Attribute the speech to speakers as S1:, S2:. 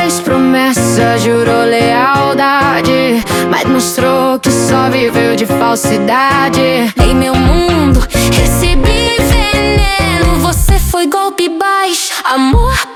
S1: Fez promessa, jurou lealdade, mas mostrou que só viveu de falsidade. Em meu mundo recebi veneno, você foi golpe baixo, amor